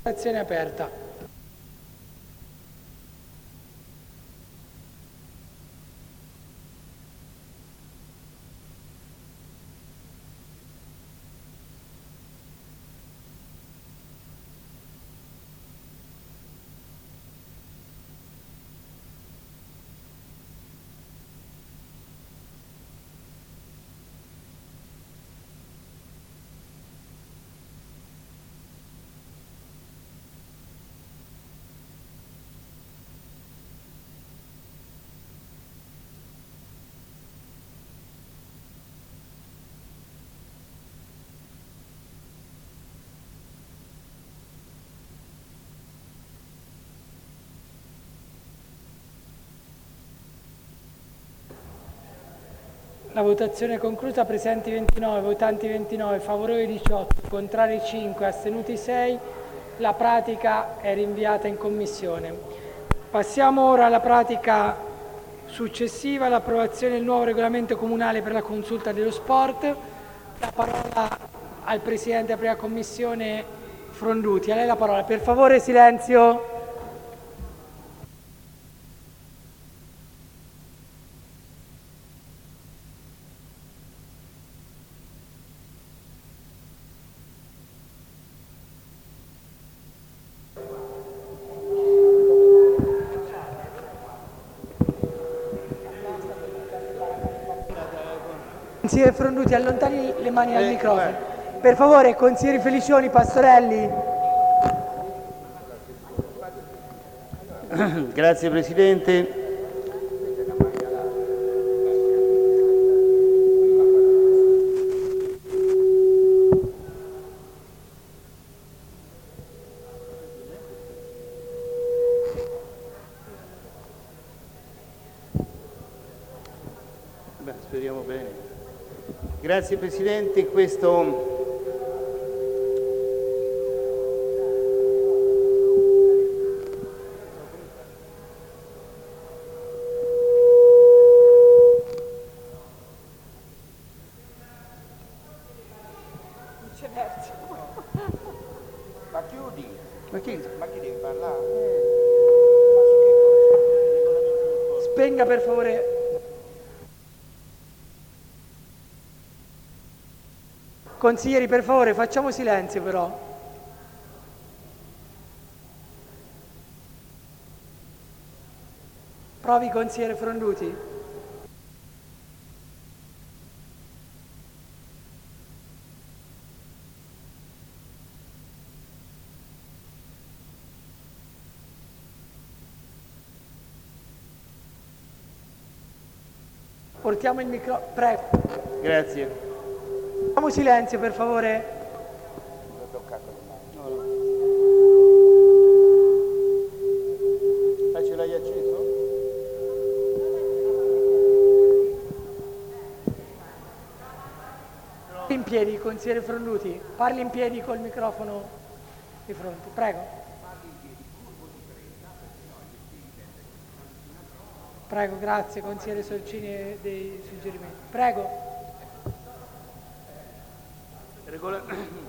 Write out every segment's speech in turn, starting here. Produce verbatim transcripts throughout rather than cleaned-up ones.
Votazione aperta. La votazione è conclusa. Presenti ventinove, votanti ventinove, favorevoli diciotto, contrari cinque, astenuti sei. La pratica è rinviata in commissione. Passiamo ora alla pratica successiva, l'approvazione del nuovo regolamento comunale per la consulta dello sport. La parola al Presidente della prima commissione Fronduti. A lei la parola. Per favore silenzio. Consigliere Fronduti, allontani le mani dal microfono. Per favore, consiglieri Felicioni, Pastorelli. Grazie Presidente. Beh, speriamo bene. Grazie Presidente. Questo Ma chiudi? Ma chi? Ma chi deve parlare? Spenga per favore. Consiglieri, per favore, facciamo silenzio però. Provi, consigliere Fronduti. Portiamo il microfono. Prego. Grazie. Facciamo silenzio, per favore. Ah, ce l'hai acceso? In piedi, consigliere Fronduti. Parli in piedi col microfono di fronte. Prego. Prego, grazie, consigliere Solcini, dei suggerimenti. Prego. Regola-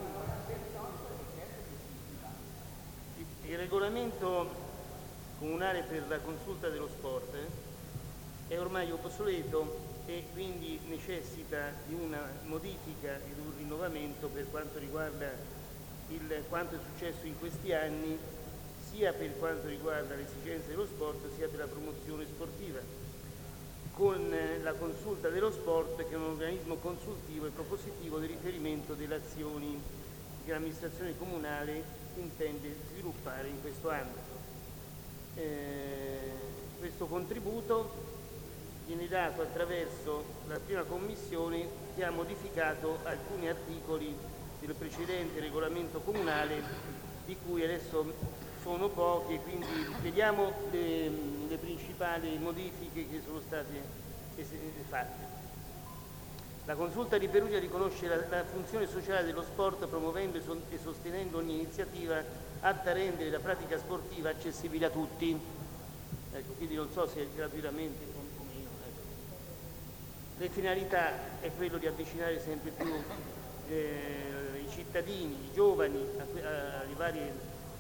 Il regolamento comunale per la consulta dello sport è ormai obsoleto e quindi necessita di una modifica e di un rinnovamento per quanto riguarda il, quanto è successo in questi anni, sia per quanto riguarda le esigenze dello sport sia per la promozione sportiva, con la consulta dello sport che è un organismo consultivo e propositivo di riferimento delle azioni che l'amministrazione comunale intende sviluppare in questo ambito. Eh, questo contributo viene dato attraverso la prima commissione che ha modificato alcuni articoli del precedente regolamento comunale, di cui adesso sono pochi, e quindi vediamo le, le principali modifiche che sono state fatte. La Consulta di Perugia riconosce la, la funzione sociale dello sport, promuovendo e, so, e sostenendo ogni iniziativa atta a rendere la pratica sportiva accessibile a tutti. Ecco, quindi non so se gratuitamente o meno. Ecco. Le finalità è quello di avvicinare sempre più eh, i cittadini, i giovani, a, a, a varie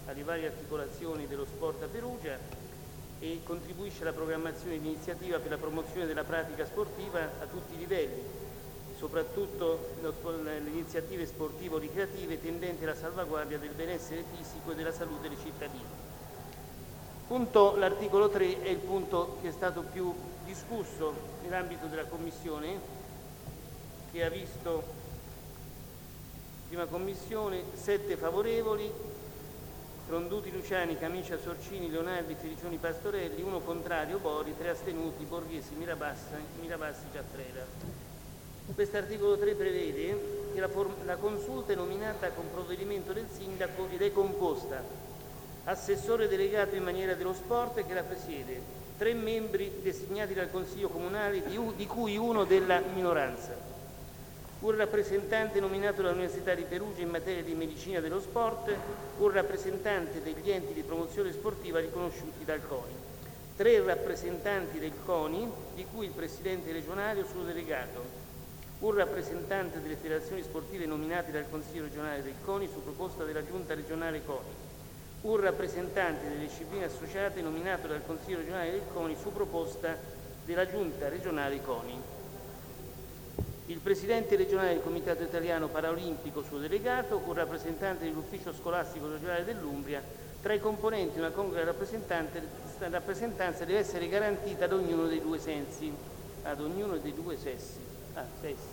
alle varie articolazioni dello sport a Perugia e contribuisce alla programmazione di iniziativa per la promozione della pratica sportiva a tutti i livelli, soprattutto le iniziative sportivo-ricreative tendenti alla salvaguardia del benessere fisico e della salute dei cittadini. Punto, l'articolo tre è il punto che è stato più discusso nell'ambito della Commissione, che ha visto, prima Commissione, sette favorevoli, Fronduti, Luciani, Camicia, Sorcini, Leonardi, Felicioni, Pastorelli, uno contrario, Bori, tre astenuti, Borghesi, Mirabassi, Mirabassi, Giaffreda. Questo articolo tre prevede che la, la consulta è nominata con provvedimento del sindaco ed è composta assessore delegato in maniera dello sport che la presiede, tre membri designati dal Consiglio Comunale di, di cui uno della minoranza, un rappresentante nominato dall'Università di Perugia in materia di medicina dello sport, un rappresentante degli enti di promozione sportiva riconosciuti dal CONI, tre rappresentanti del CONI, di cui il Presidente regionale o suo delegato, un rappresentante delle federazioni sportive nominati dal Consiglio regionale del CONI su proposta della Giunta regionale CONI, un rappresentante delle discipline associate nominato dal Consiglio regionale del CONI su proposta della Giunta regionale CONI. Il Presidente regionale del Comitato Italiano Paraolimpico suo delegato, un rappresentante dell'Ufficio Scolastico regionale dell'Umbria. Tra i componenti una congrua rappresentanza deve essere garantita ad ognuno dei due sensi, ad ognuno dei due sessi. Ah, sessi.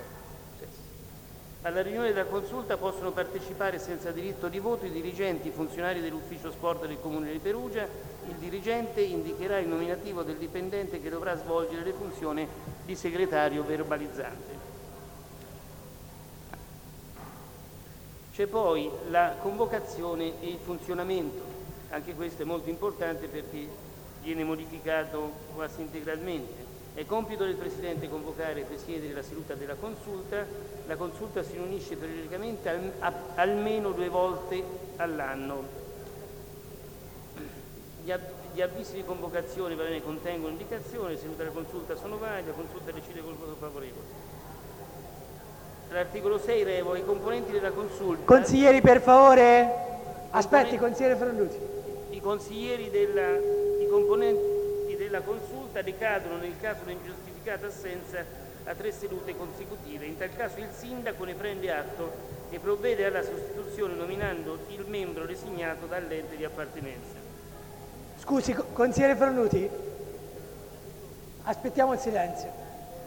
Alla riunione della consulta possono partecipare senza diritto di voto i dirigenti, i funzionari dell'ufficio sport del Comune di Perugia. Il dirigente indicherà il nominativo del dipendente che dovrà svolgere le funzioni di segretario verbalizzante. C'è poi la convocazione e il funzionamento. Anche questo è molto importante perché viene modificato quasi integralmente. È compito del Presidente convocare e presiedere la seduta della consulta. La consulta si riunisce periodicamente al, a, almeno due volte all'anno. Gli, av, gli avvisi di convocazione va bene, contengono indicazioni, le sedute della consulta sono valide, la consulta decide col voto favorevole. L'articolo sei revoca i componenti della consulta. Consiglieri, per favore. Aspetti, consigliere Fronduti. I consiglieri della, i componenti della consulta decadono nel caso di ingiustificata assenza a tre sedute consecutive. In tal caso il sindaco ne prende atto e provvede alla sostituzione nominando il membro designato dall'ente di appartenenza. Scusi, consigliere Fronduti, aspettiamo il silenzio.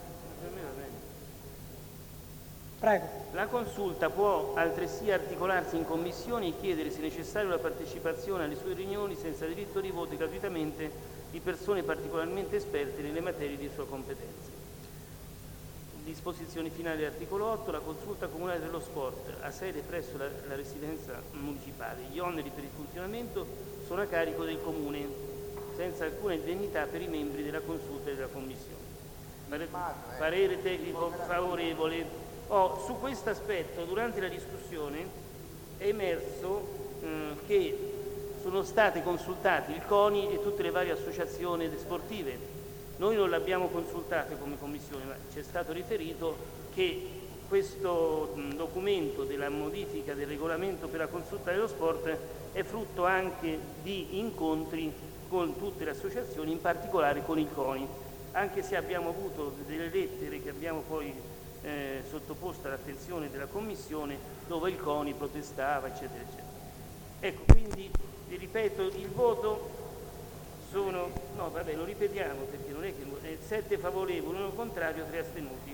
Prego. La consulta può altresì articolarsi in commissioni e chiedere, se necessario, la partecipazione alle sue riunioni senza diritto di voto gratuitamente di persone particolarmente esperte nelle materie di sua competenza. Disposizioni finali dell'articolo otto. La consulta comunale dello sport ha sede presso la, la residenza municipale. Gli oneri per il funzionamento sono a carico del Comune, senza alcuna indennità per i membri della consulta e della commissione. Pare, parere tecnico favorevole. Oh, su questo aspetto, durante la discussione, è emerso eh, che sono state consultate il CONI e tutte le varie associazioni sportive. Noi non l'abbiamo consultate come Commissione, ma ci è stato riferito che questo mh, documento della modifica del regolamento per la consulta dello sport è frutto anche di incontri con tutte le associazioni, in particolare con il CONI, anche se abbiamo avuto delle lettere che abbiamo poi eh, sottoposto all'attenzione della Commissione, dove il CONI protestava, eccetera, eccetera. Ecco, quindi vi ripeto, il voto sono, no vabbè lo ripetiamo perché non è che è sette favorevoli, uno contrario, tre astenuti.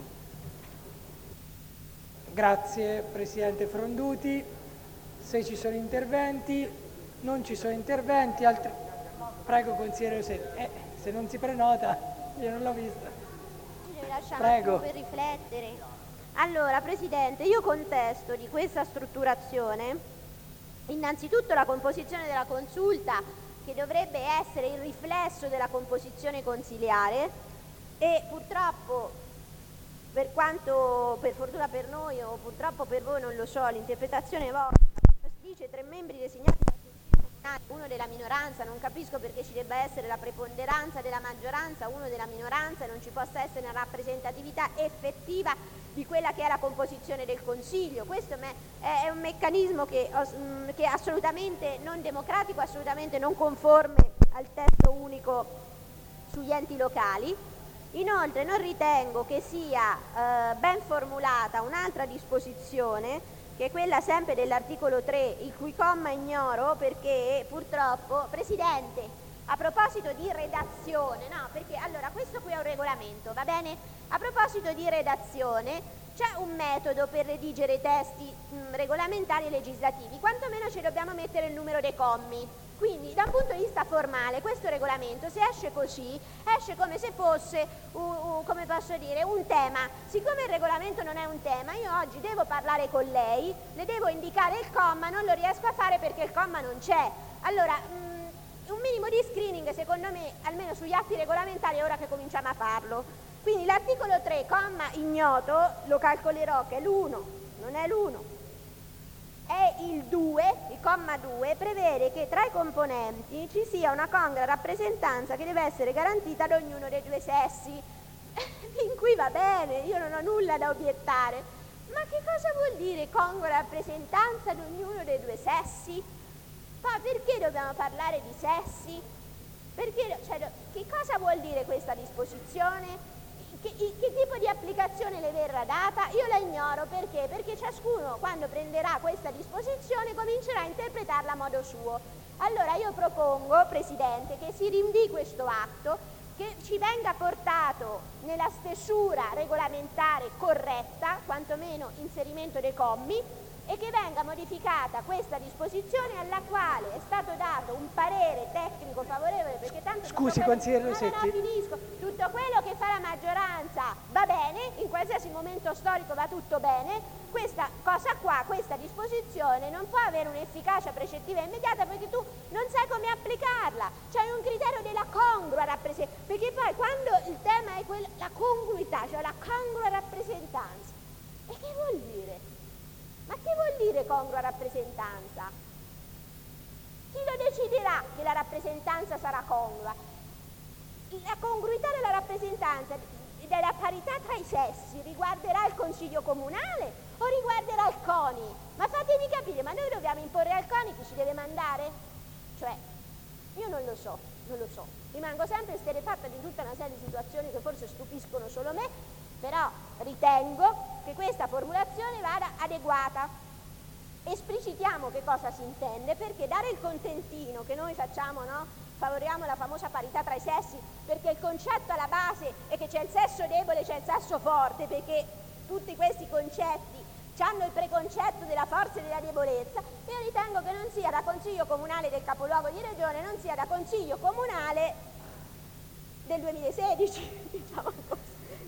Grazie Presidente Fronduti. Se ci sono interventi, non ci sono interventi, altri... Prego consigliere Rossetti. Eh, se non si prenota, io non l'ho vista. Ci lascia Prego. per riflettere. Allora Presidente, io contesto di questa strutturazione innanzitutto la composizione della consulta, che dovrebbe essere il riflesso della composizione consiliare, e purtroppo, per quanto, per fortuna per noi o purtroppo per voi non lo so, l'interpretazione vostra dice tre membri designati dal Consiglio uno della minoranza, non capisco perché ci debba essere la preponderanza della maggioranza, uno della minoranza, e non ci possa essere una rappresentatività effettiva di quella che è la composizione del Consiglio. Questo è un meccanismo che, che è assolutamente non democratico, assolutamente non conforme al testo unico sugli enti locali. Inoltre non ritengo che sia eh, ben formulata un'altra disposizione, che è quella sempre dell'articolo tre, il cui comma ignoro perché purtroppo, Presidente, a proposito di redazione, no, perché allora questo qui è un regolamento, va bene? A proposito di redazione c'è un metodo per redigere testi mh, regolamentari e legislativi, quantomeno ci dobbiamo mettere il numero dei commi. Quindi da un punto di vista formale questo regolamento, se esce così, esce come se fosse uh, uh, come posso dire, un tema. Siccome il regolamento non è un tema, io oggi devo parlare con lei, le devo indicare il comma, non lo riesco a fare perché il comma non c'è. Allora mh, un minimo di screening secondo me, almeno sugli atti regolamentari, è ora che cominciamo a farlo. Quindi l'articolo tre, comma ignoto, lo calcolerò che è l'uno, non è l'uno, è il due, il comma due, prevede che tra i componenti ci sia una congrua rappresentanza che deve essere garantita ad ognuno dei due sessi. Fin qui va bene, io non ho nulla da obiettare, ma che cosa vuol dire congrua rappresentanza ad ognuno dei due sessi? Ma perché dobbiamo parlare di sessi? Perché, cioè, che cosa vuol dire questa disposizione? Che, che tipo di applicazione le verrà data? Io la ignoro, perché? Perché ciascuno quando prenderà questa disposizione comincerà a interpretarla a modo suo. Allora io propongo, Presidente, che si rinvii questo atto, che ci venga portato nella stesura regolamentare corretta, quantomeno inserimento dei commi, e che venga modificata questa disposizione alla quale è stato dato un parere tecnico favorevole, perché tanto scusi quello... consigliere no, Rossetti, no, no, finisco. Tutto quello che fa la maggioranza va bene, in qualsiasi momento storico va tutto bene. Questa cosa qua, questa disposizione non può avere un'efficacia precettiva immediata perché tu non sai come applicarla. C'è un criterio della congrua rappresentanza, perché poi quando il tema è quella, la congruità, cioè la congrua rappresentanza, e che vuol dire? Ma che vuol dire congrua rappresentanza? Chi lo deciderà che la rappresentanza sarà congrua? La congruità della rappresentanza, della parità tra i sessi, riguarderà il Consiglio Comunale o riguarderà il CONI? Ma fatemi capire, ma noi dobbiamo imporre al CONI chi ci deve mandare? Cioè, io non lo so, non lo so. Rimango sempre esterrefatta di tutta una serie di situazioni che forse stupiscono solo me, però ritengo che questa formulazione vada adeguata. Esplicitiamo che cosa si intende, perché dare il contentino che noi facciamo, no? Favoriamo la famosa parità tra i sessi, perché il concetto alla base è che c'è il sesso debole e c'è il sesso forte, perché tutti questi concetti hanno il preconcetto della forza e della debolezza. Io ritengo che non sia da Consiglio Comunale del capoluogo di regione, non sia da Consiglio Comunale del duemilasedici, diciamo così.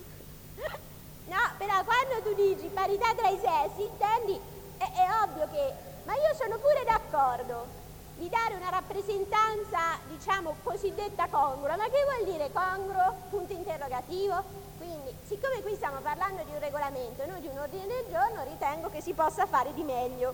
No, però quando tu dici parità tra i sessi, intendi, è, è ovvio che, ma io sono pure d'accordo di dare una rappresentanza, diciamo, cosiddetta congrua, ma che vuol dire congruo? Punto interrogativo. Quindi, siccome qui stiamo parlando di un regolamento e non di un ordine del giorno, ritengo che si possa fare di meglio.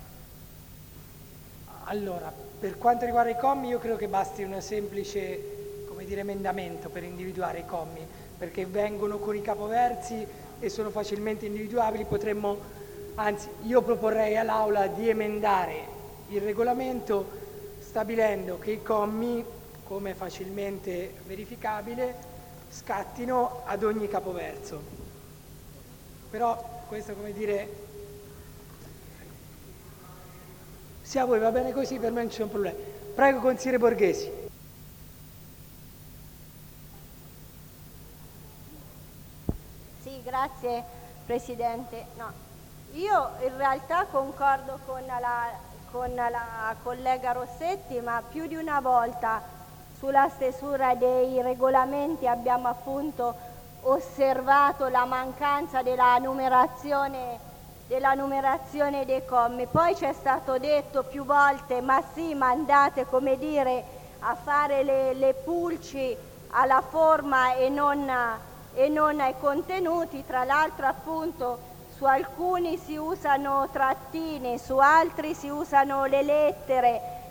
Allora, per quanto riguarda i commi, io credo che basti un semplice, come dire, emendamento per individuare i commi, perché vengono con i capoversi e sono facilmente individuabili. Potremmo, anzi, io proporrei all'Aula di emendare il regolamento stabilendo che i commi, come facilmente verificabile, scattino ad ogni capoverso. Però questo, come dire, se a voi va bene così, per me non c'è un problema. Prego, consigliere Borghesi. Grazie Presidente. No, io in realtà concordo con la, con la collega Rossetti, ma più di una volta sulla stesura dei regolamenti abbiamo appunto osservato la mancanza della numerazione, della numerazione dei commi. Poi ci è stato detto più volte, ma sì, ma andate, come dire, a fare le, le pulci alla forma e non... e non ai contenuti. Tra l'altro appunto su alcuni si usano trattini, su altri si usano le lettere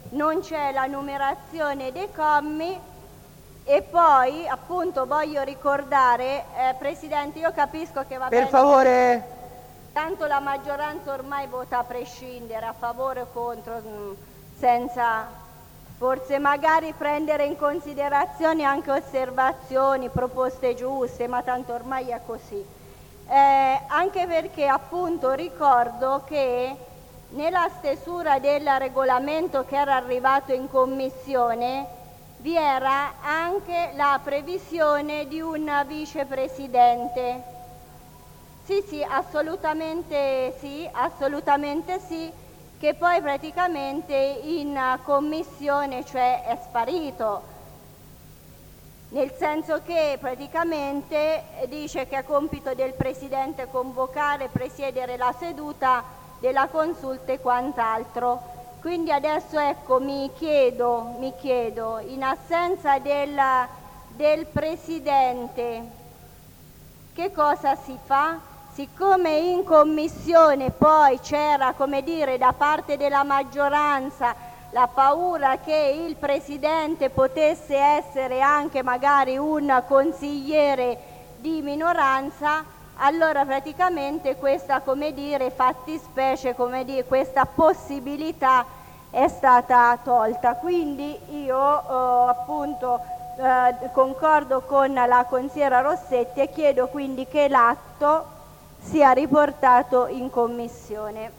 non c'è la numerazione dei commi. E poi appunto voglio ricordare, eh, Presidente, io capisco che va Per bene, favore, tanto la maggioranza ormai vota a prescindere, a favore o contro, mh, senza forse magari prendere in considerazione anche osservazioni, proposte giuste, ma tanto ormai è così. Eh, anche perché appunto ricordo che nella stesura del regolamento che era arrivato in Commissione vi era anche la previsione di un vicepresidente. Sì, sì, assolutamente sì, assolutamente sì, che poi praticamente in commissione, cioè, è sparito. Nel senso che praticamente dice che è compito del Presidente convocare, presiedere la seduta della consulta e quant'altro. Quindi adesso ecco mi chiedo, mi chiedo in assenza del, del Presidente che cosa si fa? Siccome in Commissione poi c'era, come dire, da parte della maggioranza la paura che il Presidente potesse essere anche magari un consigliere di minoranza, allora praticamente questa, come dire, fattispecie, come dire, questa possibilità è stata tolta. Quindi io eh, appunto eh, concordo con la consigliera Rossetti e chiedo quindi che l'atto sia riportato in Commissione.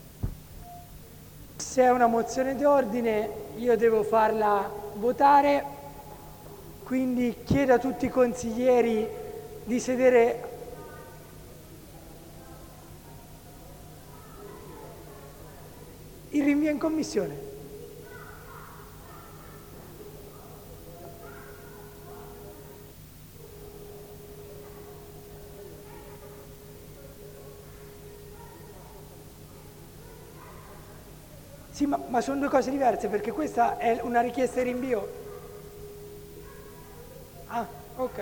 se è una mozione d'ordine io devo farla votare, quindi chiedo a tutti i consiglieri di sedere. Il rinvio in Commissione. Sì, ma, ma sono due cose diverse, perché questa è una richiesta di rinvio. Ah, ok.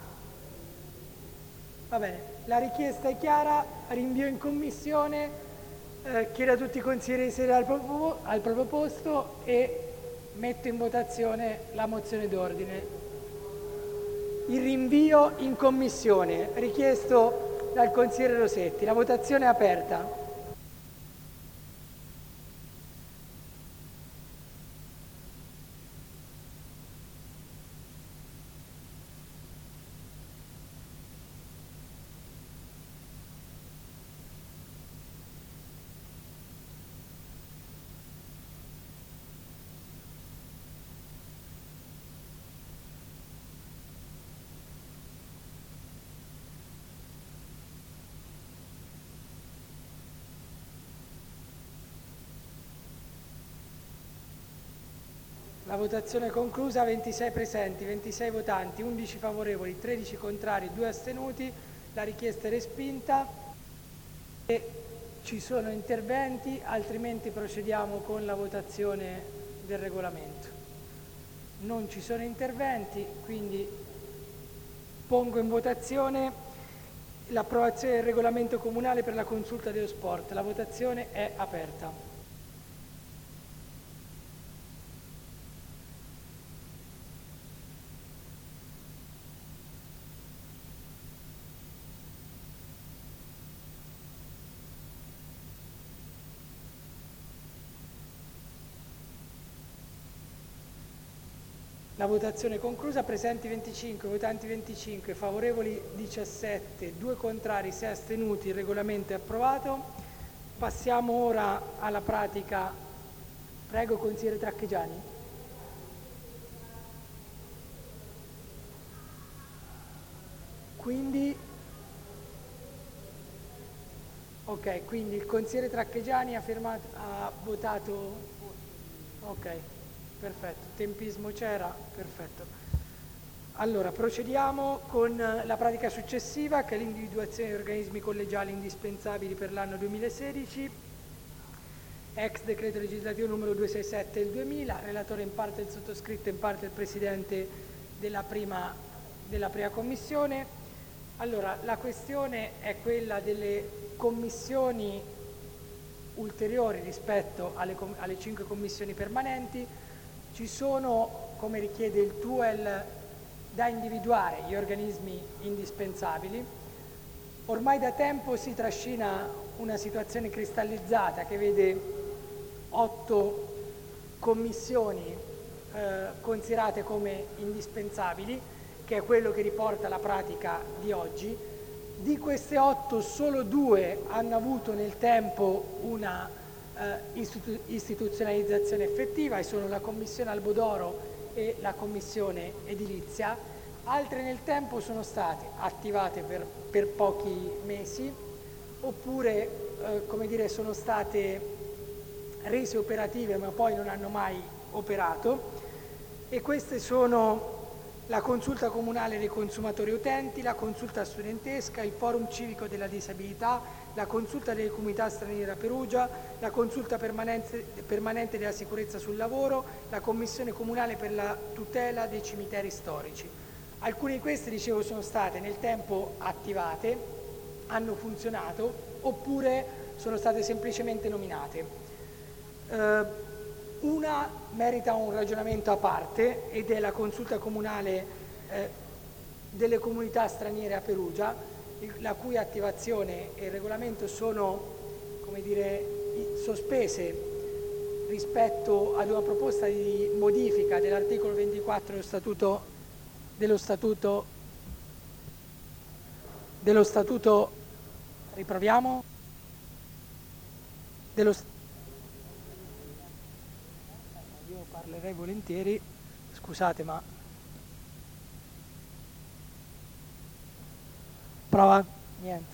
Va bene, la richiesta è chiara, rinvio in Commissione. Eh, chiedo a tutti i consiglieri di sedere al proprio, al proprio posto e metto in votazione la mozione d'ordine. Il rinvio in Commissione richiesto dal consigliere Rossetti. La votazione è aperta. La votazione è conclusa, ventisei presenti, ventisei votanti, undici favorevoli, tredici contrari, due astenuti. La richiesta è respinta e ci sono interventi, altrimenti procediamo con la votazione del regolamento. Non ci sono interventi, quindi pongo in votazione l'approvazione del regolamento comunale per la consulta dello sport. La votazione è aperta. La votazione è conclusa, presenti venticinque, votanti venticinque, favorevoli diciassette, due contrari, sei astenuti, il regolamento è approvato. Passiamo ora alla pratica. Prego, consigliere Tracchegiani. Quindi, ok, quindi il consigliere Tracchegiani ha, firmato, ha votato, ok. Perfetto, tempismo c'era, perfetto. Allora, procediamo con la pratica successiva, che è l'individuazione di organismi collegiali indispensabili per l'anno duemilasedici, ex decreto legislativo numero duecentosessantasette del duemila, relatore in parte il sottoscritto, in parte il presidente della prima, della prima commissione. Allora, la questione è quella delle commissioni ulteriori rispetto alle, alle cinque commissioni permanenti. Ci sono, come richiede il T U E L, da individuare gli organismi indispensabili. Ormai da tempo si trascina una situazione cristallizzata che vede otto commissioni eh, considerate come indispensabili, che è quello che riporta la pratica di oggi. Di queste otto solo due hanno avuto nel tempo una eh, istitu- istituzionalizzazione effettiva, e sono la Commissione Albodoro e la Commissione Edilizia. Altre nel tempo sono state attivate per, per pochi mesi, oppure eh, come dire, sono state rese operative ma poi non hanno mai operato, e queste sono la consulta comunale dei consumatori utenti, la consulta studentesca, il forum civico della disabilità, la consulta delle comunità straniere a Perugia, la consulta permanente, permanente della sicurezza sul lavoro, la commissione comunale per la tutela dei cimiteri storici. Alcune di queste, dicevo, sono state nel tempo attivate, hanno funzionato, oppure sono state semplicemente nominate. Eh, Una merita un ragionamento a parte ed è la consulta comunale eh, delle comunità straniere a Perugia, il, la cui attivazione e il regolamento sono, come dire, sospese rispetto ad una proposta di modifica dell'articolo ventiquattro dello statuto, dello statuto, dello statuto, riproviamo, dello statuto. Io parlerei volentieri, scusate, ma prova, niente.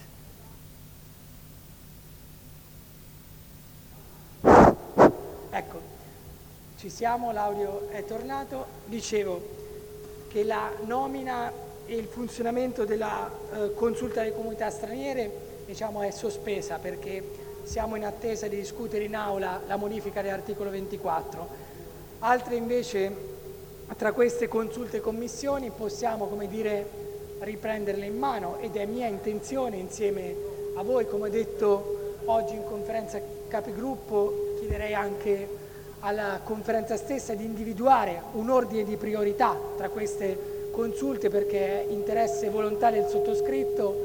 Ecco, ci siamo, l'audio è tornato. Dicevo che la nomina e il funzionamento della eh, consulta delle comunità straniere, diciamo, è sospesa perché siamo in attesa di discutere in aula la modifica dell'articolo ventiquattro. Altre invece, tra queste consulte e commissioni, possiamo, come dire, riprenderle in mano, ed è mia intenzione insieme a voi, come ho detto oggi in conferenza capigruppo, chiederei anche alla conferenza stessa di individuare un ordine di priorità tra queste consulte, perché è interesse volontario del sottoscritto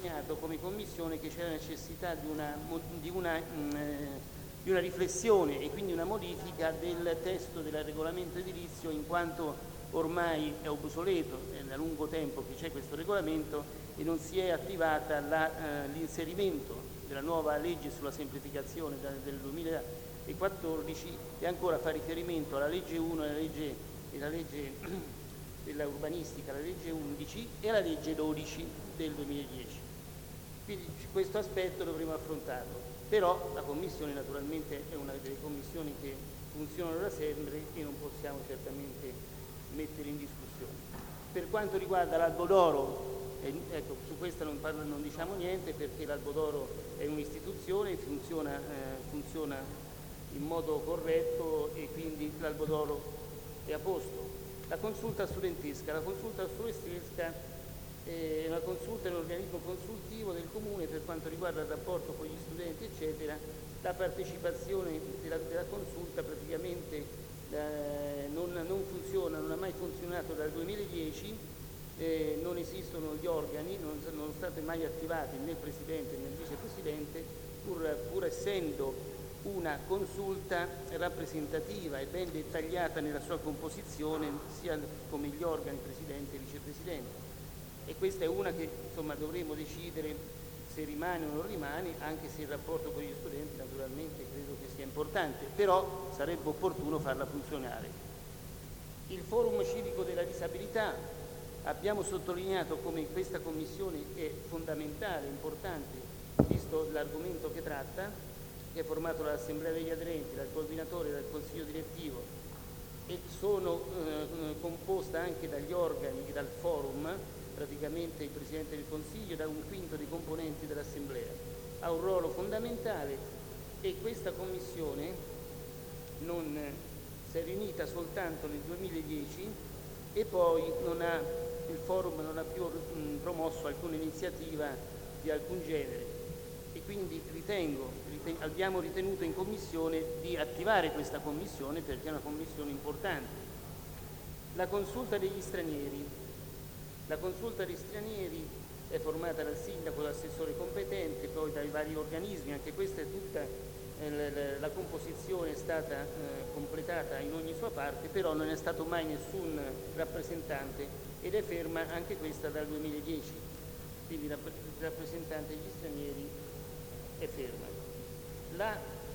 sottolineato come Commissione che c'era necessità di una, di, una, mh, di una riflessione e quindi una modifica del testo del regolamento edilizio, in quanto ormai è obsoleto, è da lungo tempo che c'è questo regolamento e non si è attivata la, eh, l'inserimento della nuova legge sulla semplificazione da, del duemilaquattordici, e ancora fa riferimento alla legge uno e alla legge, e la legge della urbanistica, la legge undici e la legge dodici del duemiladieci. Quindi questo aspetto dovremo affrontarlo, però la Commissione naturalmente è una delle commissioni che funzionano da sempre e non possiamo certamente mettere in discussione. Per quanto riguarda l'Albo d'Oro, eh, ecco, su questo non, parlo, non diciamo niente, perché l'Albo d'Oro è un'istituzione, funziona, eh, funziona in modo corretto e quindi l'Albo d'Oro è a posto. La consulta studentesca. La consulta studentesca è una consulta, è un organismo consultivo del Comune per quanto riguarda il rapporto con gli studenti, eccetera. La partecipazione della, della consulta praticamente eh, non, non funziona, non ha mai funzionato dal duemiladieci, eh, non esistono gli organi, non sono state mai attivati né il Presidente né il Vicepresidente, pur, pur essendo una consulta rappresentativa e ben dettagliata nella sua composizione, sia come gli organi Presidente e Vicepresidente. E questa è una che insomma dovremo decidere se rimane o non rimane, anche se il rapporto con gli studenti naturalmente credo che sia importante, però sarebbe opportuno farla funzionare. Il Forum Civico della Disabilità, abbiamo sottolineato come questa commissione è fondamentale, importante, visto l'argomento che tratta, che è formato dall'Assemblea degli aderenti, dal coordinatore e dal consiglio direttivo, e sono eh, composta anche dagli organi e dal forum, praticamente il Presidente del Consiglio, da un quinto dei componenti dell'Assemblea. Ha un ruolo fondamentale e questa commissione non si è riunita soltanto nel duemiladieci e poi non ha, il forum non ha più mh, promosso alcuna iniziativa di alcun genere. E quindi ritengo, riten- abbiamo ritenuto in Commissione di attivare questa Commissione perché è una Commissione importante. La consulta degli stranieri. La consulta degli stranieri è formata dal sindaco, dall'assessore competente, poi dai vari organismi, anche questa è tutta, eh, la, la composizione è stata eh, completata in ogni sua parte, però non è stato mai nessun rappresentante ed è ferma anche questa dal duemiladieci, quindi il rappresentante degli stranieri è ferma. La,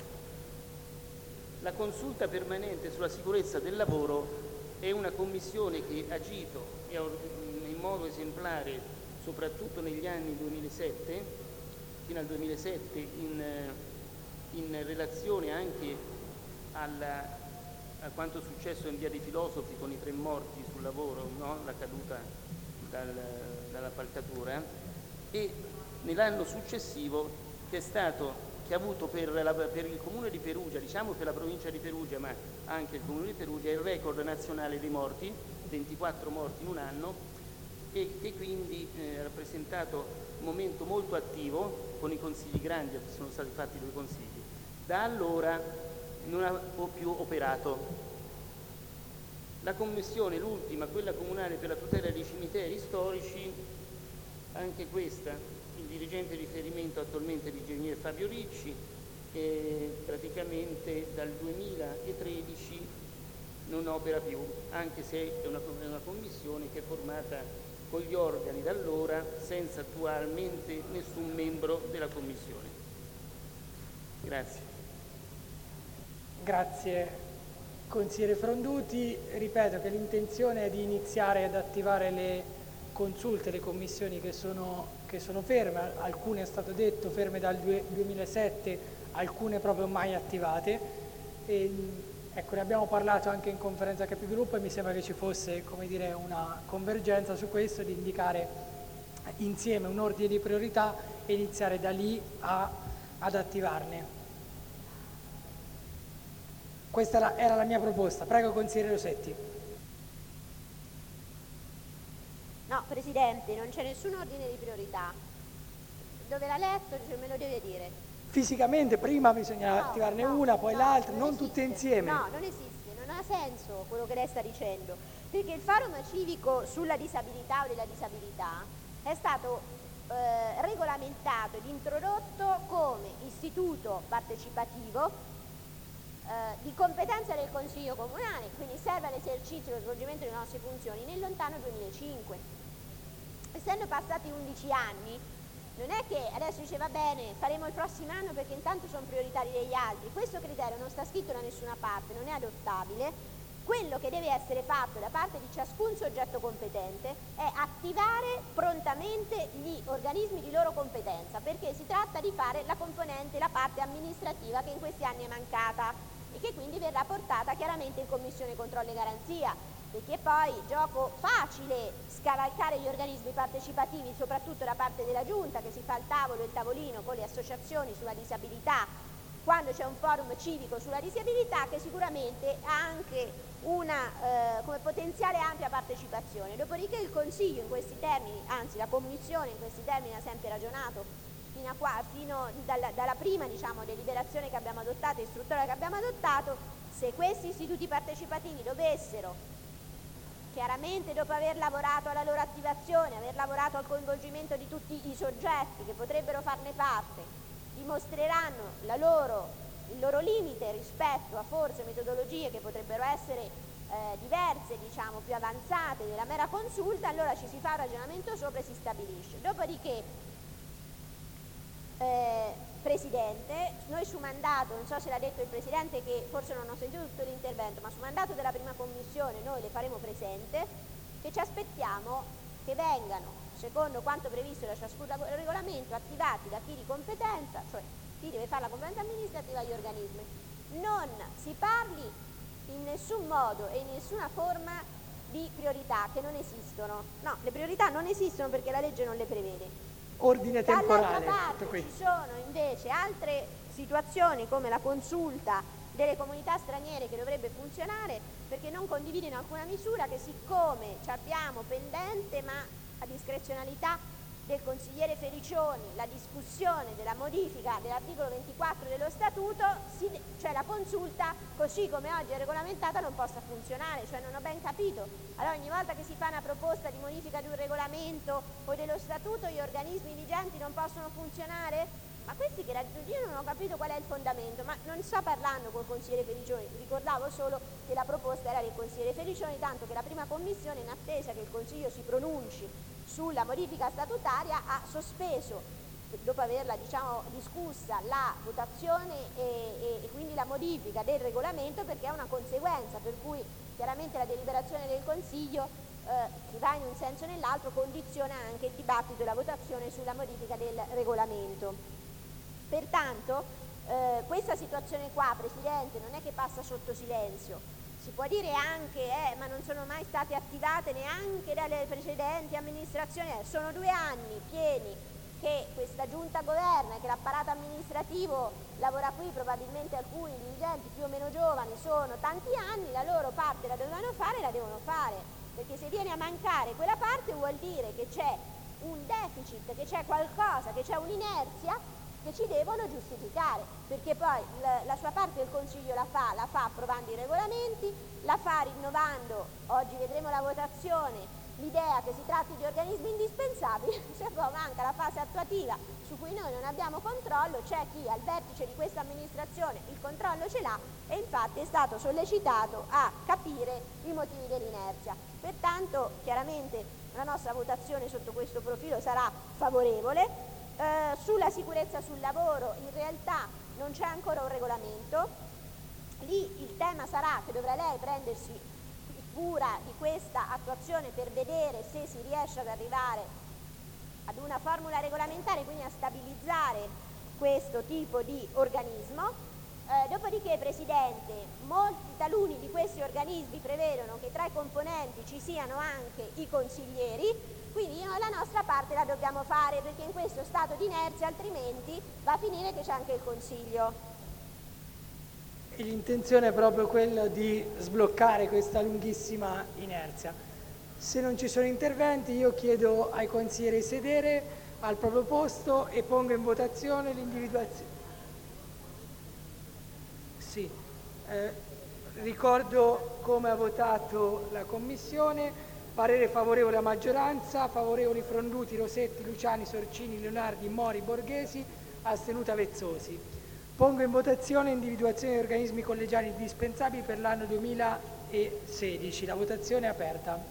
la consulta permanente sulla sicurezza del lavoro è una commissione che ha agito in modo esemplare soprattutto negli anni duemilasette, fino al duemilasette, in, in relazione anche alla, a quanto è successo in Via dei Filosofi con i tre morti sul lavoro, no? La caduta dal, dall'appaltatura, e nell'anno successivo che è stato, che ha avuto per, la, per il Comune di Perugia, diciamo per la provincia di Perugia, ma anche il Comune di Perugia, il record nazionale dei morti, ventiquattro morti in un anno, e che quindi eh, ha rappresentato un momento molto attivo con i consigli grandi, sono stati fatti due consigli. Da allora non ha più operato. La commissione, l'ultima, quella comunale per la tutela dei cimiteri storici, anche questa, il dirigente di riferimento attualmente è l'ingegner Fabio Ricci, e praticamente dal duemilatredici non opera più, anche se è una, è una commissione che è formata con gli organi da allora, senza attualmente nessun membro della commissione. Grazie. Grazie consigliere Fronduti. Ripeto che l'intenzione è di iniziare ad attivare le consulte, le commissioni che sono, che sono ferme, alcune è stato detto ferme dal duemilasette, alcune proprio mai attivate. E, ecco, ne abbiamo parlato anche in conferenza capigruppo e mi sembra che ci fosse, come dire, una convergenza su questo, di indicare insieme un ordine di priorità e iniziare da lì a, ad attivarne. Questa era, era la mia proposta. Prego consigliere Rossetti. No, Presidente, non c'è nessun ordine di priorità. Dove l'ha letto, cioè, me lo deve dire. Fisicamente prima bisogna No, attivarne no, una, poi no, l'altra, non non esiste. tutte insieme. No, non esiste, non ha senso quello che lei sta dicendo, perché il forum civico sulla disabilità o della disabilità è stato eh, regolamentato ed introdotto come istituto partecipativo eh, di competenza del Consiglio Comunale, quindi serve all'esercizio e allo svolgimento delle nostre funzioni nel lontano duemilacinque. Essendo passati undici anni, non è che adesso dice va bene, faremo il prossimo anno perché intanto sono prioritari degli altri. Questo criterio non sta scritto da nessuna parte, non è adottabile. Quello che deve essere fatto da parte di ciascun soggetto competente è attivare prontamente gli organismi di loro competenza, perché si tratta di fare la componente, la parte amministrativa che in questi anni è mancata e che quindi verrà portata chiaramente in Commissione Controllo e Garanzia, perché poi gioco facile scavalcare gli organismi partecipativi, soprattutto da parte della Giunta che si fa il tavolo e il tavolino con le associazioni sulla disabilità, quando c'è un forum civico sulla disabilità che sicuramente ha anche una eh, come potenziale ampia partecipazione. Dopodiché il Consiglio in questi termini, anzi la Commissione in questi termini ha sempre ragionato fino, a qua, fino dalla, dalla prima diciamo, deliberazione che abbiamo adottato, istruttoria che abbiamo adottato, se questi istituti partecipativi dovessero, chiaramente dopo aver lavorato alla loro attivazione, aver lavorato al coinvolgimento di tutti i soggetti che potrebbero farne parte, dimostreranno la loro, il loro limite rispetto a forse metodologie che potrebbero essere eh, diverse, diciamo più avanzate della mera consulta, allora ci si fa un ragionamento sopra e si stabilisce. Dopodiché, eh, Presidente, noi su mandato, non so se l'ha detto il Presidente che forse non ho sentito tutto l'intervento, ma su mandato della prima commissione noi le faremo presente che ci aspettiamo che vengano, secondo quanto previsto da ciascun regolamento, attivati da chi di competenza, cioè chi deve fare la competenza amministrativa agli organismi. Non si parli in nessun modo e in nessuna forma di priorità che non esistono. No, le priorità non esistono perché la legge non le prevede. Ordine temporale. Dall'altra parte ci sono invece altre situazioni come la consulta delle comunità straniere che dovrebbe funzionare perché non condivido in alcuna misura che siccome ci abbiamo pendente ma a discrezionalità del consigliere Felicioni la discussione della modifica dell'articolo ventiquattro dello statuto, si, cioè la consulta così come oggi è regolamentata non possa funzionare, cioè non ho ben capito. Allora ogni volta che si fa una proposta di modifica di un regolamento o dello statuto gli organismi vigenti non possono funzionare? Ma questi che io non ho capito qual è il fondamento, ma non sto parlando col consigliere Felicioni, ricordavo solo che la proposta era del consigliere Felicioni, tanto che la prima commissione, in attesa che il Consiglio si pronunci sulla modifica statutaria, ha sospeso, dopo averla diciamo, discussa, la votazione e, e, e quindi la modifica del regolamento perché è una conseguenza, per cui chiaramente la deliberazione del Consiglio eh, che va in un senso o nell'altro condiziona anche il dibattito e la votazione sulla modifica del regolamento. Pertanto eh, questa situazione qua, Presidente, non è che passa sotto silenzio, si può dire anche eh, ma non sono mai state attivate neanche dalle precedenti amministrazioni, eh, sono due anni pieni che questa giunta governa e che l'apparato amministrativo lavora qui, probabilmente alcuni dirigenti più o meno giovani sono tanti anni, la loro parte la dovevano fare e la devono fare, perché se viene a mancare quella parte vuol dire che c'è un deficit, che c'è qualcosa, che c'è un'inerzia che ci devono giustificare, perché poi la, la sua parte il Consiglio la fa, la fa approvando i regolamenti, la fa rinnovando, oggi vedremo la votazione, l'idea che si tratti di organismi indispensabili, se poi manca la fase attuativa su cui noi non abbiamo controllo, c'è chi al vertice di questa amministrazione il controllo ce l'ha e infatti è stato sollecitato a capire i motivi dell'inerzia. Pertanto chiaramente la nostra votazione sotto questo profilo sarà favorevole. Eh, sulla sicurezza sul lavoro in realtà non c'è ancora un regolamento, lì il tema sarà che dovrà lei prendersi cura di questa attuazione per vedere se si riesce ad arrivare ad una formula regolamentare, quindi a stabilizzare questo tipo di organismo. Eh, dopodiché, Presidente, molti taluni di questi organismi prevedono che tra i componenti ci siano anche i consiglieri, quindi la nostra parte la dobbiamo fare perché in questo stato di inerzia altrimenti va a finire che c'è anche il Consiglio. E l'intenzione è proprio quella di sbloccare questa lunghissima inerzia. Se non ci sono interventi io chiedo ai consiglieri di sedere al proprio posto e pongo in votazione l'individuazione. Sì, eh, ricordo come ha votato la Commissione. Parere favorevole a maggioranza, favorevoli Fronduti, Rosetti, Luciani, Sorcini, Leonardi, Mori, Borghesi, astenuta Vezzosi. Pongo in votazione individuazione di organismi collegiali indispensabili per l'anno duemilasedici. La votazione è aperta.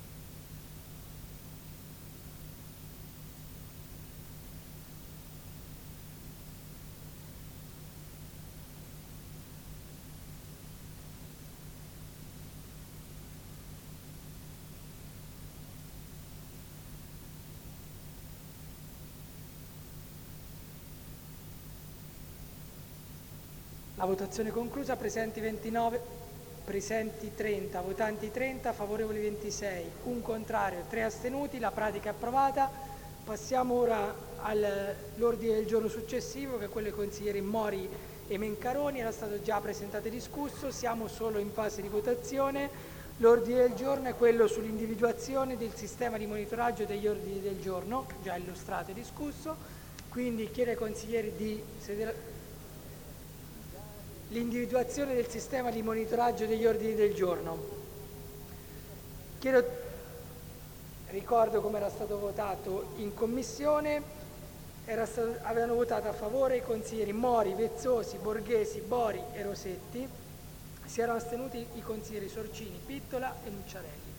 La votazione conclusa, presenti ventinove, presenti trenta, votanti trenta, favorevoli ventisei, un contrario, tre astenuti, la pratica è approvata. Passiamo ora all'ordine del giorno successivo, che è quello dei consiglieri Mori e Mencaroni, era stato già presentato e discusso, siamo solo in fase di votazione. L'ordine del giorno è quello sull'individuazione del sistema di monitoraggio degli ordini del giorno, già illustrato e discusso, quindi chiedo ai consiglieri di sedere. L'individuazione del sistema di monitoraggio degli ordini del giorno. Chiedo, ricordo come era stato votato in commissione, era stato, avevano votato a favore i consiglieri Mori, Vezzosi, Borghesi, Bori e Rosetti, si erano astenuti i consiglieri Sorcini, Pittola e Mucciarelli.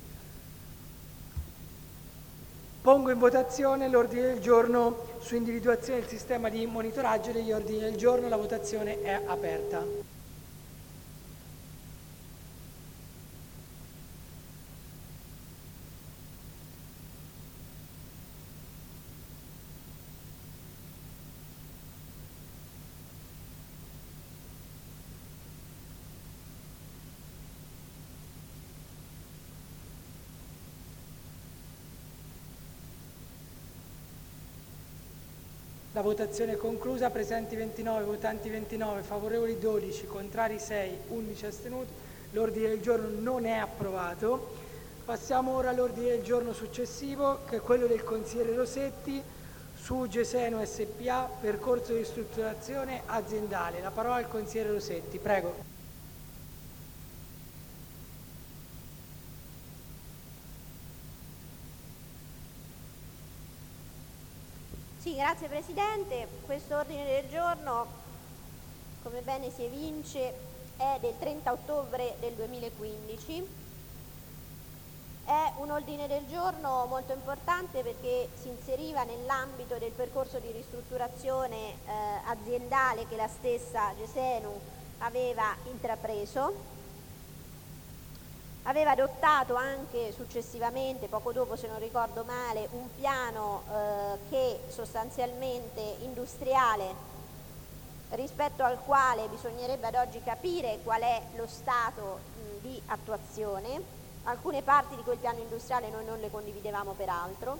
Pongo in votazione l'ordine del giorno su individuazione del sistema di monitoraggio degli ordini del giorno. La votazione è aperta. La votazione è conclusa, presenti ventinove, votanti ventinove, favorevoli dodici, contrari sei, undici astenuti. L'ordine del giorno non è approvato. Passiamo ora all'ordine del giorno successivo, che è quello del consigliere Rosetti su Gesenu S P A, percorso di ristrutturazione aziendale. La parola al consigliere Rosetti, prego. Sì, grazie Presidente. Questo ordine del giorno, come bene si evince, è del trenta ottobre del duemilaquindici. È un ordine del giorno molto importante perché si inseriva nell'ambito del percorso di ristrutturazione eh, aziendale che la stessa Gesenu aveva intrapreso. Aveva adottato anche successivamente, poco dopo se non ricordo male, un piano eh, che sostanzialmente industriale, rispetto al quale bisognerebbe ad oggi capire qual è lo stato mh, di attuazione. Alcune parti di quel piano industriale noi non le condividevamo peraltro.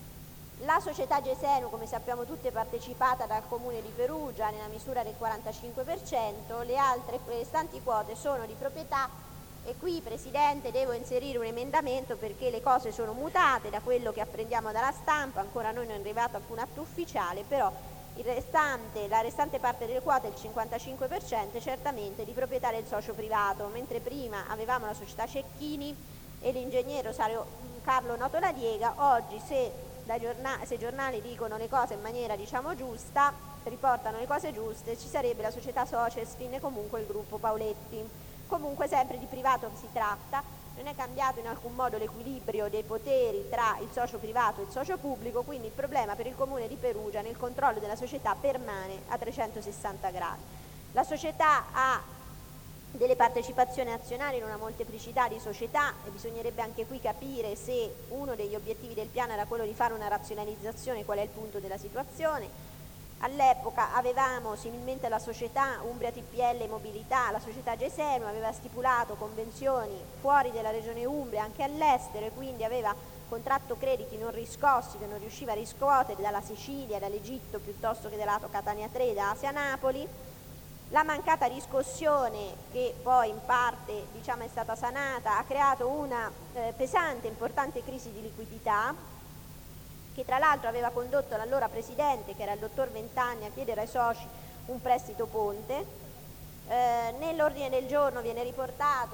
La società Gesenu, come sappiamo tutti, è partecipata dal Comune di Perugia nella misura del quarantacinque per cento, le altre le restanti quote sono di proprietà. E qui, Presidente, devo inserire un emendamento perché le cose sono mutate da quello che apprendiamo dalla stampa, ancora a noi non è arrivato alcun atto ufficiale, però il restante, la restante parte delle quote, il cinquantacinque per cento, è certamente di proprietà del socio privato, mentre prima avevamo la società Cecchini e l'ingegnere Carlo Notoladiega. Oggi, se, dai giornali, se i giornali dicono le cose in maniera diciamo giusta, riportano le cose giuste, ci sarebbe la società Sociesfin e comunque il gruppo Pauletti. Comunque sempre di privato si tratta, non è cambiato in alcun modo l'equilibrio dei poteri tra il socio privato e il socio pubblico, quindi il problema per il Comune di Perugia nel controllo della società permane a trecentosessanta gradi. La società ha delle partecipazioni azionarie in una molteplicità di società e bisognerebbe anche qui capire se uno degli obiettivi del piano era quello di fare una razionalizzazione, qual è il punto della situazione. All'epoca avevamo similmente alla società Umbria T P L Mobilità, la società Gesenu aveva stipulato convenzioni fuori della regione Umbria anche all'estero e quindi aveva contratto crediti non riscossi che non riusciva a riscuotere dalla Sicilia, dall'Egitto piuttosto che dalla Catania tre, da Asia Napoli. La mancata riscossione, che poi in parte diciamo, è stata sanata, ha creato una eh, pesante e importante crisi di liquidità che tra l'altro aveva condotto l'allora presidente, che era il dottor Ventagni, a chiedere ai soci un prestito ponte. Eh, nell'ordine del giorno viene riportato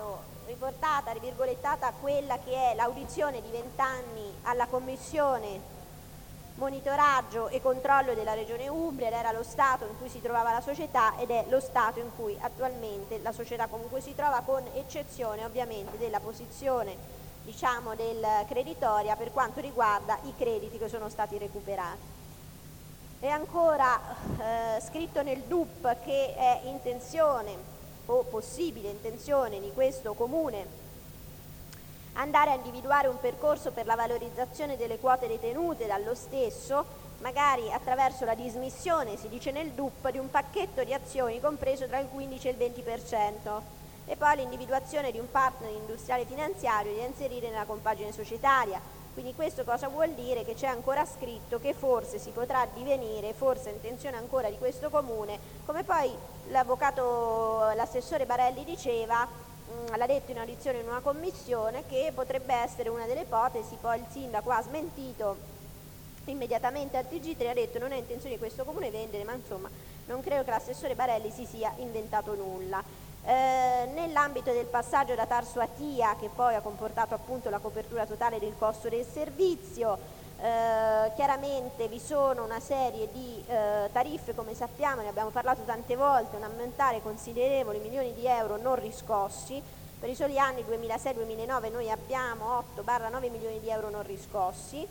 riportata, rivirgolettata quella che è l'audizione di vent'anni alla Commissione monitoraggio e controllo della Regione Umbria, ed era lo stato in cui si trovava la società ed è lo stato in cui attualmente la società comunque si trova, con eccezione ovviamente della posizione, diciamo, del creditoria per quanto riguarda i crediti che sono stati recuperati. È ancora eh, scritto nel D U P che è intenzione o possibile intenzione di questo Comune andare a individuare un percorso per la valorizzazione delle quote detenute dallo stesso, magari attraverso la dismissione, si dice nel D U P, di un pacchetto di azioni compreso tra il quindici e il venti per cento, e poi l'individuazione di un partner industriale finanziario da inserire nella compagine societaria. Quindi questo cosa vuol dire? Che c'è ancora scritto che forse si potrà divenire, forse è intenzione ancora di questo Comune, come poi l'avvocato, l'assessore Barelli diceva, l'ha detto in audizione in una commissione, che potrebbe essere una delle ipotesi. Poi il sindaco ha smentito immediatamente al T G tre, ha detto non è intenzione di questo Comune vendere, ma insomma non credo che l'assessore Barelli si sia inventato nulla. Eh, nell'ambito del passaggio da Tarso a Tia, che poi ha comportato appunto la copertura totale del costo del servizio, eh, chiaramente vi sono una serie di eh, tariffe, come sappiamo, ne abbiamo parlato tante volte, un ammontare considerevole, milioni di euro non riscossi. Per i soli anni duemilasei duemilanove noi abbiamo otto nove milioni di euro non riscossi,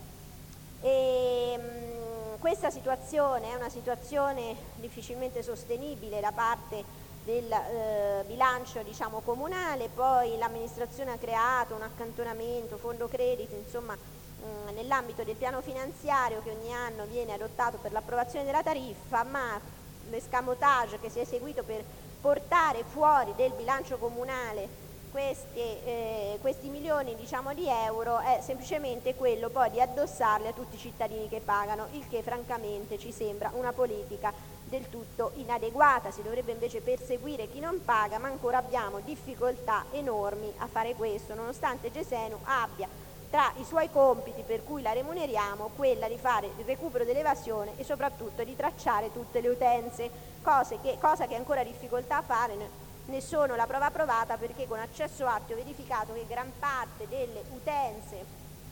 e mh, questa situazione è una situazione difficilmente sostenibile da parte del eh, bilancio, diciamo, comunale. Poi l'amministrazione ha creato un accantonamento, fondo crediti, insomma mh, nell'ambito del piano finanziario che ogni anno viene adottato per l'approvazione della tariffa, ma l'escamotage che si è seguito per portare fuori del bilancio comunale questi, eh, questi milioni, diciamo, di euro è semplicemente quello poi di addossarli a tutti i cittadini che pagano, il che francamente ci sembra una politica del tutto inadeguata. Si dovrebbe invece perseguire chi non paga, ma ancora abbiamo difficoltà enormi a fare questo, nonostante Gesenu abbia tra i suoi compiti, per cui la remuneriamo, quella di fare il recupero dell'evasione e soprattutto di tracciare tutte le utenze, cose che, cosa che ancora difficoltà a fare. Ne sono la prova provata perché con accesso atti ho verificato che gran parte delle utenze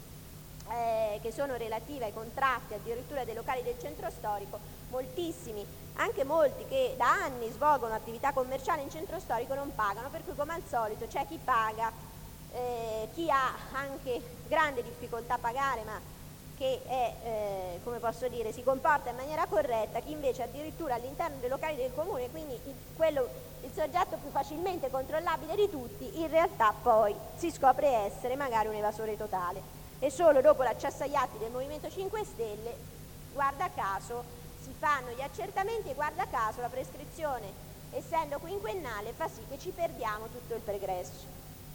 eh, che sono relative ai contratti addirittura dei locali del centro storico, moltissimi, anche molti che da anni svolgono attività commerciale in centro storico, non pagano, per cui come al solito c'è chi paga, eh, chi ha anche grande difficoltà a pagare ma che è, eh, come posso dire, si comporta in maniera corretta, chi invece addirittura all'interno dei locali del comune, quindi il, quello, il soggetto più facilmente controllabile di tutti, in realtà poi si scopre essere magari un evasore totale. E solo dopo l'accesso agli atti del Movimento cinque Stelle, guarda caso, si fanno gli accertamenti e guarda caso la prescrizione, essendo quinquennale, fa sì che ci perdiamo tutto il pregresso.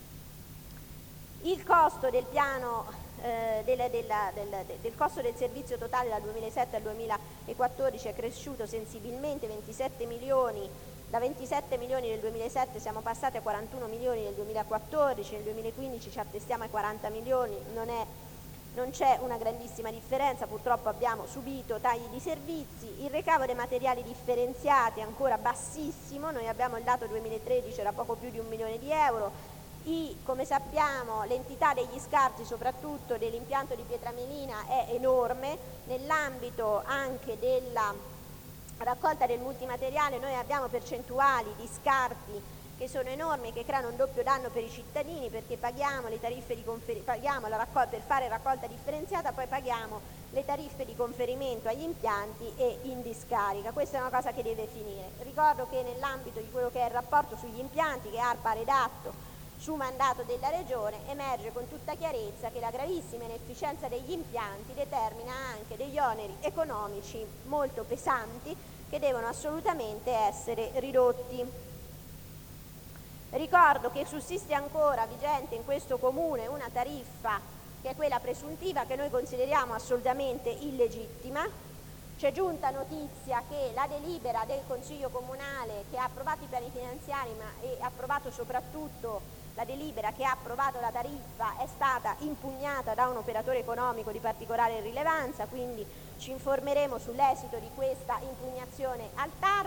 Il costo del piano eh, del, del, del, del costo del servizio totale dal duemilasette al duemilaquattordici è cresciuto sensibilmente, ventisette milioni, da ventisette milioni nel duemilasette siamo passati a quarantuno milioni nel duemilaquattordici, nel duemilaquindici ci attestiamo ai quaranta milioni, non è Non c'è una grandissima differenza, purtroppo abbiamo subito tagli di servizi, il ricavo dei materiali differenziati è ancora bassissimo, noi abbiamo il dato duemilatredici, era poco più di un milione di euro, I, come sappiamo l'entità degli scarti, soprattutto dell'impianto di Pietramelina, è enorme, nell'ambito anche della raccolta del multimateriale noi abbiamo percentuali di scarti che sono enormi, che creano un doppio danno per i cittadini, perché paghiamo le tariffe di conferi- paghiamo la raccol- per fare raccolta differenziata, poi paghiamo le tariffe di conferimento agli impianti e in discarica. Questa è una cosa che deve finire. Ricordo che nell'ambito di quello che è il rapporto sugli impianti che ARPA ha redatto su mandato della Regione, emerge con tutta chiarezza che la gravissima inefficienza degli impianti determina anche degli oneri economici molto pesanti che devono assolutamente essere ridotti. Ricordo che sussiste ancora vigente in questo comune una tariffa che è quella presuntiva, che noi consideriamo assolutamente illegittima. C'è giunta notizia che la delibera del Consiglio Comunale che ha approvato i piani finanziari ma e ha approvato soprattutto la delibera che ha approvato la tariffa è stata impugnata da un operatore economico di particolare rilevanza, quindi ci informeremo sull'esito di questa impugnazione al T A R.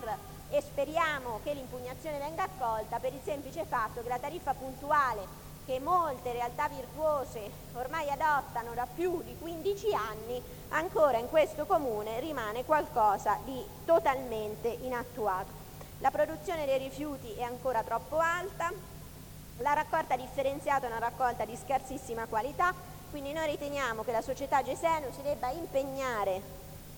e speriamo che l'impugnazione venga accolta per il semplice fatto che la tariffa puntuale che molte realtà virtuose ormai adottano da più di quindici anni, ancora in questo comune rimane qualcosa di totalmente inattuato. La produzione dei rifiuti è ancora troppo alta, la raccolta differenziata è una raccolta di scarsissima qualità, quindi noi riteniamo che la società Gesenu si debba impegnare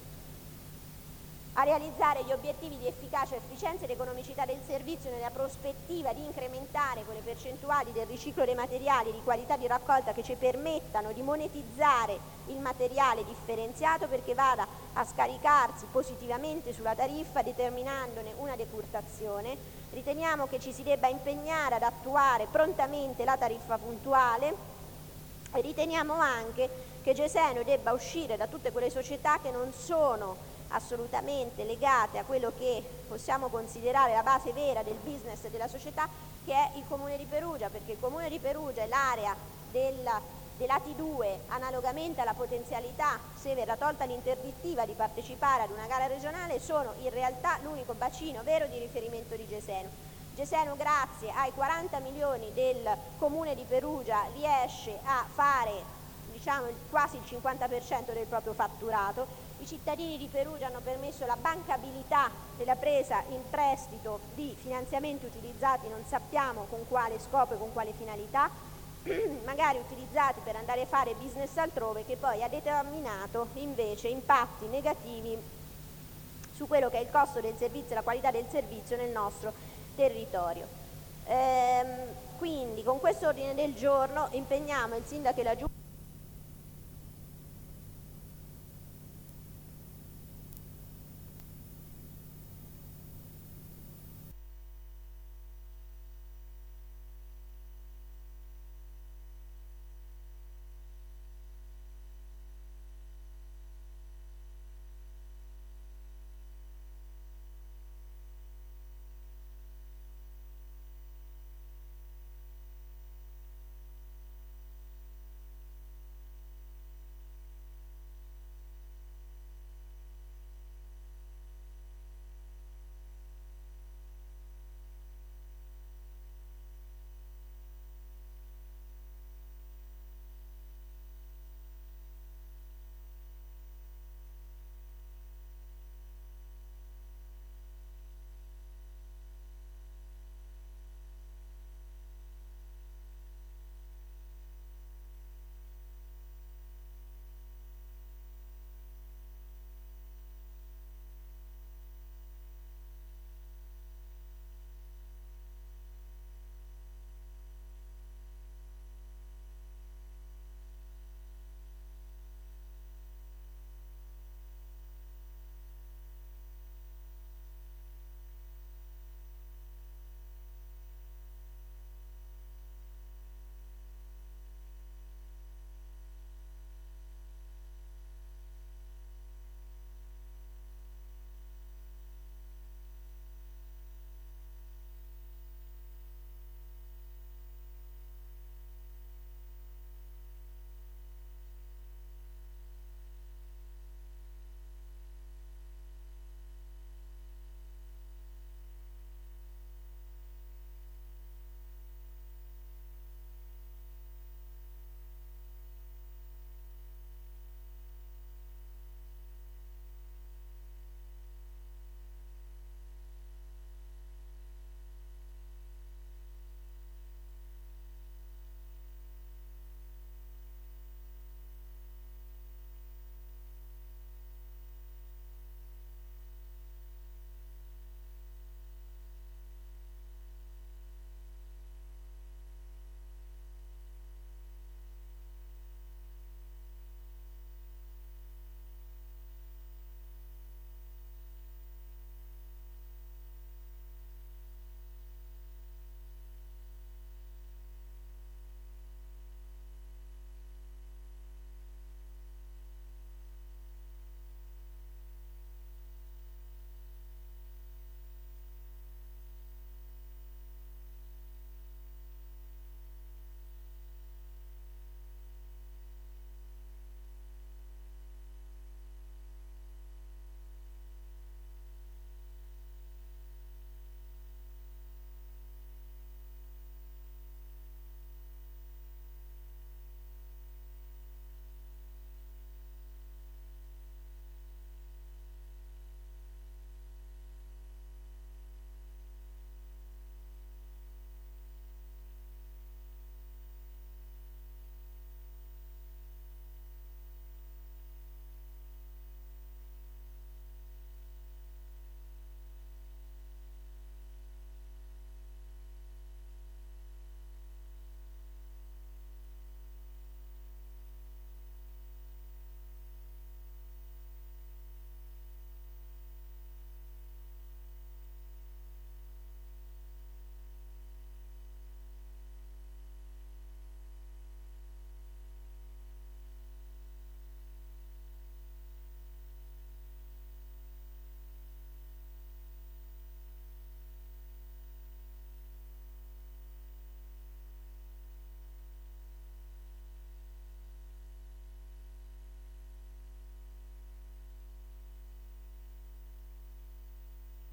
a realizzare gli obiettivi di efficacia, efficienza ed economicità del servizio nella prospettiva di incrementare quelle percentuali del riciclo dei materiali di qualità di raccolta che ci permettano di monetizzare il materiale differenziato perché vada a scaricarsi positivamente sulla tariffa determinandone una decurtazione. Riteniamo che ci si debba impegnare ad attuare prontamente la tariffa puntuale e riteniamo anche che Gesenu debba uscire da tutte quelle società che non sono assolutamente legate a quello che possiamo considerare la base vera del business della società, che è il Comune di Perugia, perché il Comune di Perugia è l'area della, della T due, analogamente alla potenzialità, se verrà tolta l'interdittiva, di partecipare ad una gara regionale, sono in realtà l'unico bacino vero di riferimento di Gesenu. Gesenu, grazie ai quaranta milioni del Comune di Perugia, riesce a fare diciamo quasi il cinquanta per cento del proprio fatturato. I cittadini di Perugia hanno permesso la bancabilità della presa in prestito di finanziamenti utilizzati non sappiamo con quale scopo e con quale finalità, magari utilizzati per andare a fare business altrove, che poi ha determinato invece impatti negativi su quello che è il costo del servizio e la qualità del servizio nel nostro territorio. Ehm, quindi con questo ordine del giorno impegniamo il sindaco e la giunta